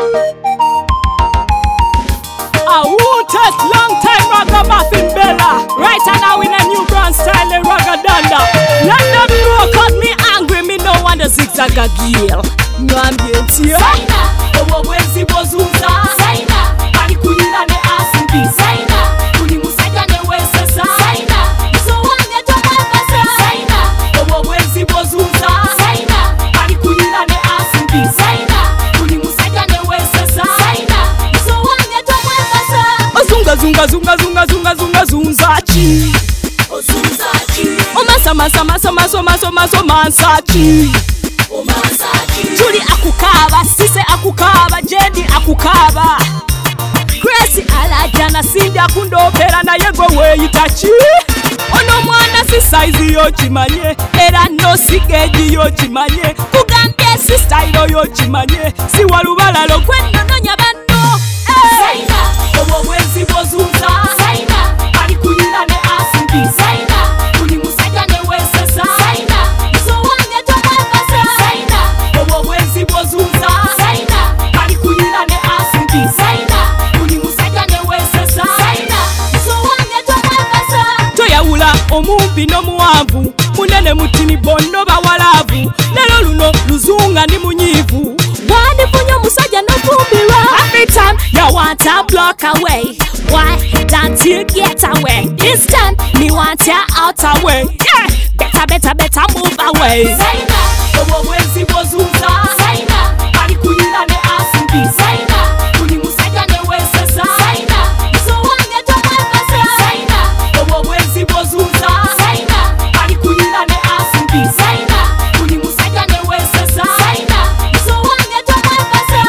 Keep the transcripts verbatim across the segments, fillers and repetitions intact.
I won't take long time Ragamuffin Bella. Right now in a new brand style in Ragadanda. London bro cut me angry, me no wonder zigzag a girl. Mwambie tia Saina, owo wezi bozunza Saina, bali kuila ne asibi Saina, kuni musaka ne wesesa Saina, so wange to mabasa Saina, owo wezi bozunza Saina, bali kuila ne asibi Saina, kuni musaka ne wesesa Saina, so wange to mabasa Ozunga zunga zunga zunga zunga zunga zunzachi Ozunzachi Omasa masa masa masa masa masa mansachi Julie akukaba, Sise akukaba, Jedi akukaba Gracie alajana sinja kundopera na yego we itachi Ono mwana si size yo chimanye Era no sigeji yo chimanye Kugambye si style yo chimanye Si walubala lo kweno no nyabano Saina, owo wezi bozunza Saina, bali kuyila ne asibi Saina, kuni musaka ne wesesa Saina, so wange to mabasa Saina, owo wezi bozunza Saina, bali kuyila ne asibi Saina, kuni musaka ne wesesa Saina, so wange to mabasa Toyawula omumpi no muwanvu Munene mutini bono bawalavu Lelo luno luzunga ni munyivu Wadi funyo musaja no fumbira Every time you want to block away Why don't you get away This time me want you out away Yeah, better better better move away Saina, owo wezi bozunza Saina, bali kuyila ne asibi Saina, kuni musaka ne wesesa Saina, so wange to mabasa Saina, owo wezi bozunza Saina, bali kuyila ne asibi Saina, kuni musaka ne wesesa Saina, so wange to mabasa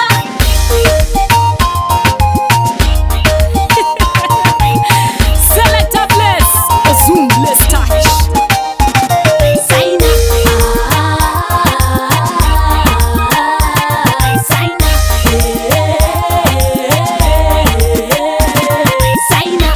Selector Bliss, Ozung Bliss touch Saina, Saina, Saina,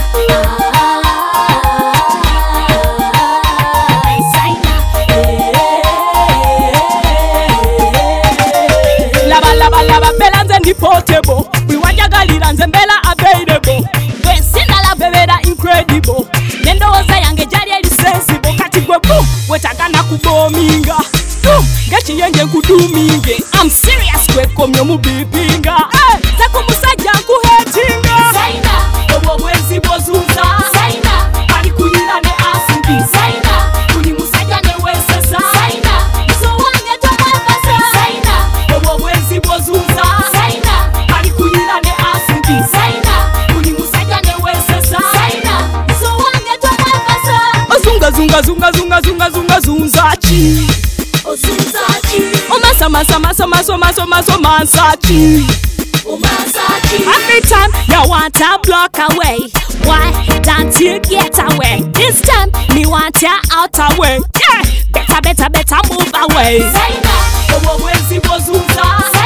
Laba laba laba bela nze ndi portable Buli wajagalira nze mbela available Wesina la bebera incredible Nendowoza yange jali eli sensible Kati gwe boom wetagana kubominga Boom gechiyenje nkuduminge I'm serious kwe komyo mubipinga hey, Zako musajja nkuhetinga Saina, owo wezi bozunza Saina, bali kuyila ne asibi Saina, kuni musajja ne wesesa Saina, so wange to mabasa Saina, owo wezi bozunza Saina, bali kuyila ne asibi Saina, kuni musajja ne wesesa Saina, so wange to mabasa Ozunga zunga zunga zunga zunga zunga zunzachi Ozunzachi Omasa masa masa masa masa masa mansachi Omasachi Every time you want to block away Why don't you get away This time me want you out away Yeah, better better better move away Saina, owo wezi bozunza